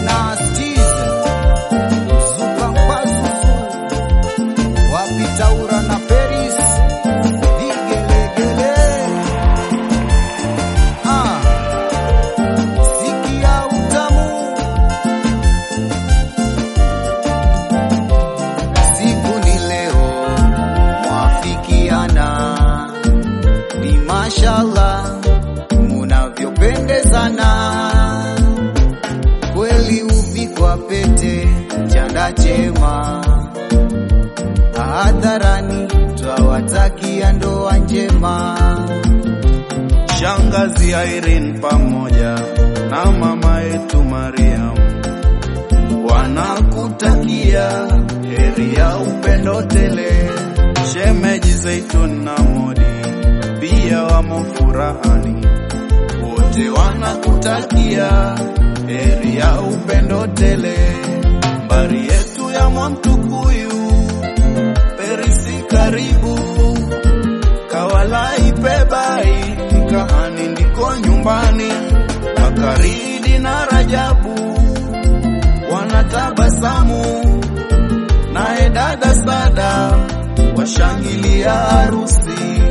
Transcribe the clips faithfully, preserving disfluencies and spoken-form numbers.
Mashallah, munavyopendezana kweli, uvikwa pete chanda chema, hadharani twawatakia ndoa njema. Shangazi Irene pamoja na mama yetu Mariam wanakutakia heri ya upendo tele. Shemeji Zaitun na Modi pia wamo furahani, wote wanakutakia heri ya upendo tele. Mbari yetu ya Mwamtukuyu Perisi karibu, Kawalai Pebai Kahani ndiko nyumbani. Makaridi na Rajabu wanatabasamu, nae dada Sada washangilia harusi.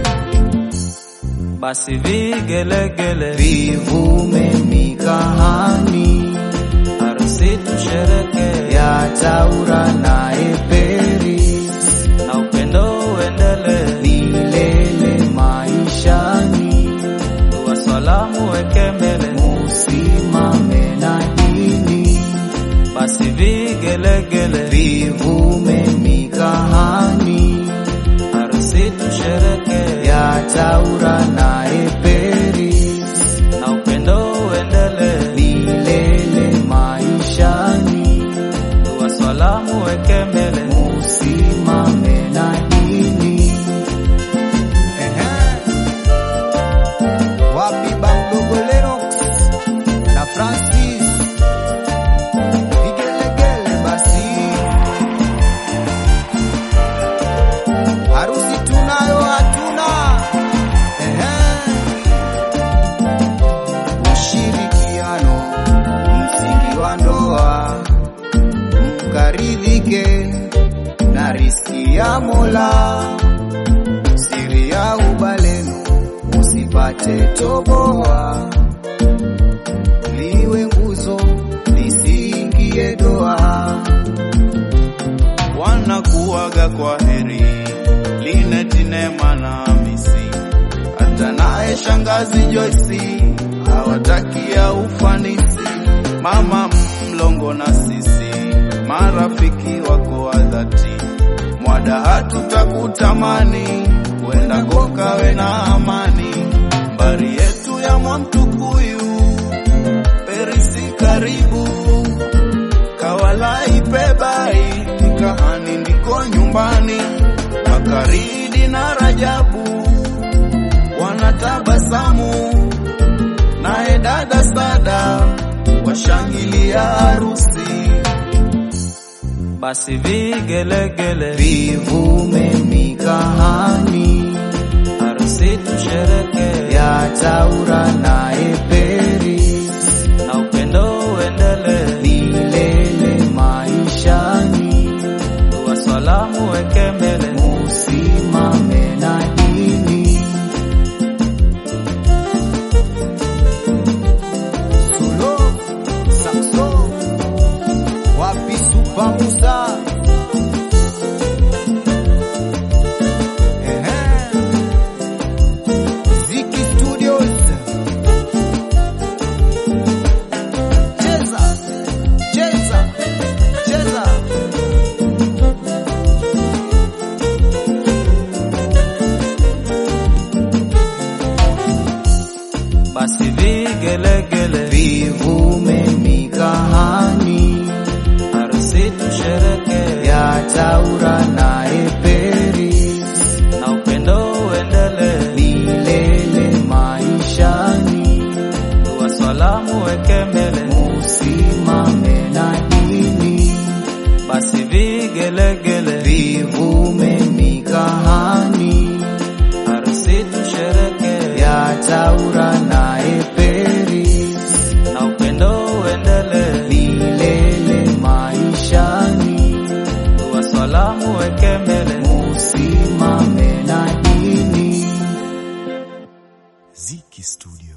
Basi vigelegele vivume mikahani, harusi tushereke ya Taura na Peris, na upendo uendele milele maishani. Dua salamu weke mbele, musimame na dini. Basi vigelegele vivume mikahani, harusi tushereke ya Taura na Peris, na upendo uendele milele maishani. Dua salamu weke mbele, musimame na dini. Ehe, wapi Bamdogo Lennox na Francis, vigelegele basi. Harusi tunayo hatuna. Ehe, ushirikiano msingi wa ndoa, mkaridhike na riziki ya Mola. Siri ya ubalenu usipate toboa, liwe nguzo lisiingie doa. Wanakuaga kwa heri Lineti, Neema na Hamisi, hata naye shangazi Joyce hawatakia ufanisi. Mama Mlongo na sisi marafiki wako wa dhati, mwada hatutakutamani, wenda kokawe na amani. Mbari yetu ya Mwamtukuyu Perisi karibu, Kawalai Pebai Kahani ndiko nyumbani. Makaridi na Rajabu wanatabasamu, nae dada Sada washangilia harusi. basi vigelegele vivume mikahani, harusi tushereke ya Taura na Peris, na upendo uendele milele maishani. Dua salamu weke mbele, musimame na dini. Solo Saxo, wapi Super Musa. Ehe, Ziki Studios. Cheza, cheza, cheza. basi vigelegele vivume mikahani, harusi tushereke ya Taura na Peris, na upendo uendele milele maishani. Dua salamu weke mbele, musimame na dini. basi vigelegele vivume mikahani, harusi tushereke ya Taura na Peris, na upendo uendele milele wasalamu weke mbele. Musimame na dini. Ziki Studio.